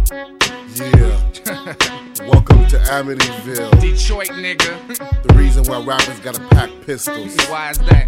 Yeah. Welcome to Amityville. Detroit, nigga. The reason why rappers gotta pack pistols. Why is that?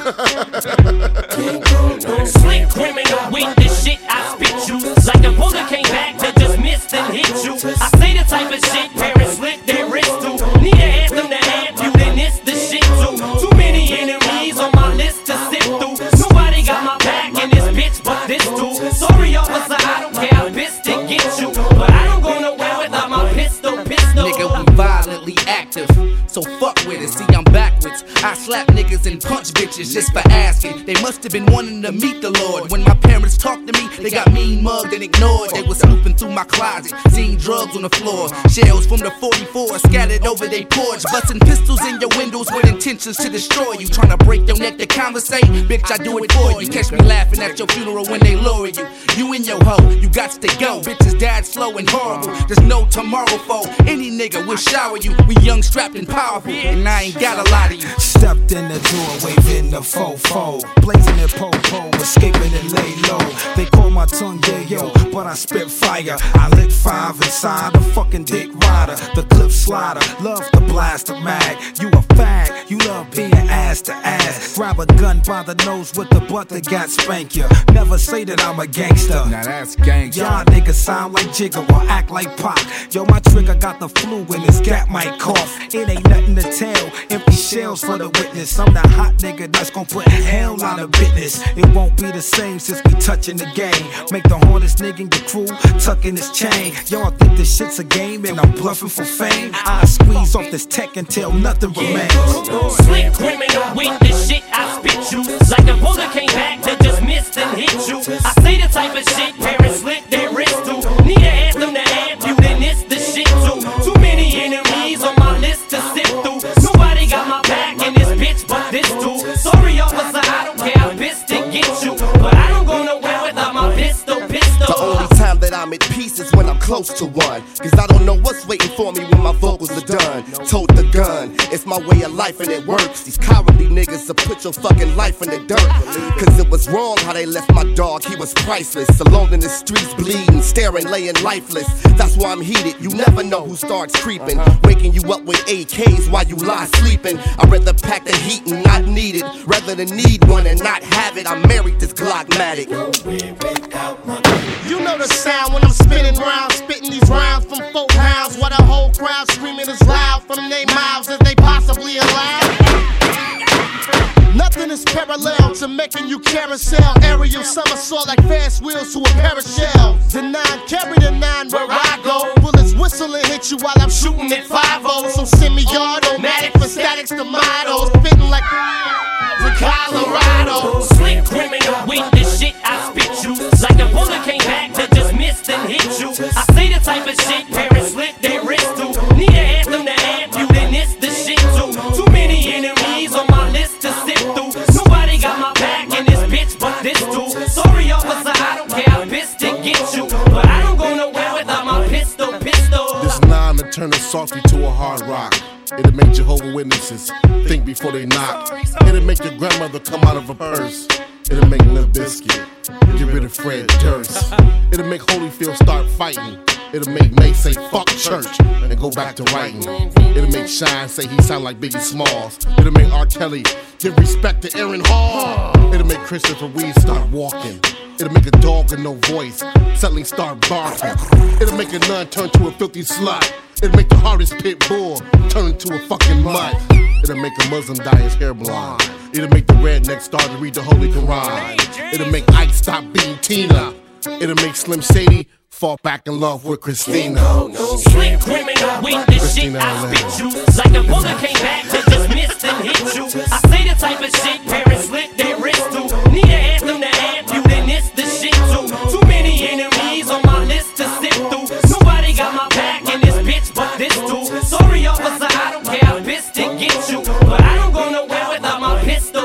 Slick criminal with the shit I spit you. Like a bullet came back to just miss and hit you. I say the type of shit parents slit their wrist to. Need an anthem to amp you, then it's the shit too. Too many enemies on my list to sift through. Nobody got my back in this bitch but this too. Sorry officer, I don't care, I'm pissed to get you. But I don't go nowhere without my pistol. Nigga, we violently active, so fuck with it, see I'm backwards. I slap niggas and punch bitches just for asking. They must have been wanting to meet the Lord. When my parents talked to me, they got mean mugged and ignored. They was snooping through my closet, seeing drugs on the floor. Shells from the 44 scattered over they porch. Busting pistols in your windows with intentions to destroy you. Trying to break your neck to conversate, bitch I do it for you. Catch me laughing at your funeral when they lower you. You and your hoe, you got to go. Bitches died slow and horrible, there's no tomorrow for any nigga will shower you. We young, strapped and powerful, and I ain't got a lot of you. Stepped in the door, waving the fofo, blazing it po-po, escaping and lay low. They call my tongue yo, but I spit fire. I lit 5 inside a fucking dick rider, the clip slider. Love to blast a mag. You a fag, you love being ass to ass. Grab a gun by the nose with the butt that got spank ya. Never say that I'm a gangster. Now that's gangster. Y'all niggas sound like Jigga or act like Pac. Yo, my trigger got the flu and his gap might cough. It ain't nothing to tell, empty shells for the witness. I'm the hot nigga that's gon' put hell on the business. It won't be the same since we touching the game. Make the hardest nigga in your crew tucking his chain. Y'all think this shit's a game and I'm bluffing for fame? I squeeze off this tech until nothing remains. Slick criminal with the shit I spit you. Like a bullet came back to just miss and hit you. I say the type of shit parents slit their wrist to. Need an anthem to amp you, then it's the shit too. Too many enemies on my list to sift through. Nobody got my back in this bitch but this too. Sorry officer, I don't care, I'm pissed to get you. But I don't go nowhere without my pistol. The only time that I'm at peace is when I'm close to one. Cause I don't know what's waiting for me when my vocals are done. Told the gun, it's my way of life and it works. These cowardly niggas will put your fucking life in the dirt. Cause it was wrong how they left my dog, he was priceless. Alone in the streets bleeding, staring, laying lifeless. That's why I'm heated, you never know who starts creeping. Waking you up with AKs while you lie sleeping. I'd rather pack the heat and not need it, rather than need one and not have it. I married this Glockmatic. You know the sound when I'm spinning round, spitting these rounds from 4 pounds, while the whole crowd screaming as loud from their mouths as they possibly allow. Nothing is parallel to making you carousel, aerial somersault like fast wheels to a pair of shells. The 9 carry the 9 where I go. Bullets whistle and hit you while I'm shooting at 5-0. So semi-automatic for statics to models, fitting like in Colorado. Slick criminal with the shit I spit you. Like a bullet came back to just miss and hit you. I say the type of shit parents slit their wrist to. Need an anthem to amp you, then it's the shit too. Too many enemies on my list to sift through. Nobody got my back in this bitch but this too. Sorry officer, I don't care, I'm pissed to get you. But I don't go nowhere without my pistol. This 9 to turn a softy to a hard rock. It'll make Jehovah's Witnesses think before they knock. It'll make your grandmother come out of a purse. It'll make Limp Bizkit get rid of Fred Durst. It'll make Holyfield start fighting. It'll make Nate say fuck church and go back to writing. It'll make Shine say he sound like Biggie Smalls. It'll make R. Kelly give respect to Aaron Hall. It'll make Christopher Reeve start walking. It'll make a dog with no voice suddenly start barking. It'll make a nun turn to a filthy slut. It'll make the hardest pit bull turn into a fucking mutt. It'll make a Muslim dye his hair blonde. It'll make the redneck start to read the Holy Quran. It'll make Ike stop beating Tina. It'll make Slim Shady fall back in love with Christina. Slick criminal with the shit I spit you. Like a bullet came back to just miss and hit you. I say the type of shit parents slit their wrist to. Need an anthem to amp you, then it's the shit too. Too many enemies on my list to sift through. Nobody got my back in this bitch but this too. Sorry officer, I don't care, I'm pissed to get you. But I don't go nowhere without my pistol.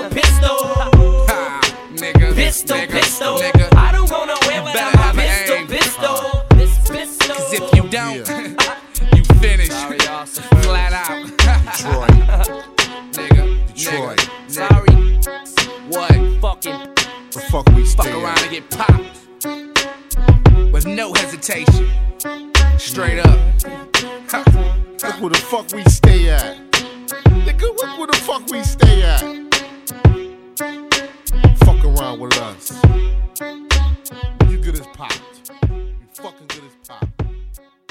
Nigga, Pistol. Nigga. I don't go nowhere without my pistol. Cause if you don't, you finish. Flat out. Detroit. Nigga. Detroit. Sorry. What? Fucking. The fuck reputation. Straight up. Look where the fuck we stay at. Nigga, look where the fuck we stay at. Fuck around with us. You good as popped. You fucking good as popped.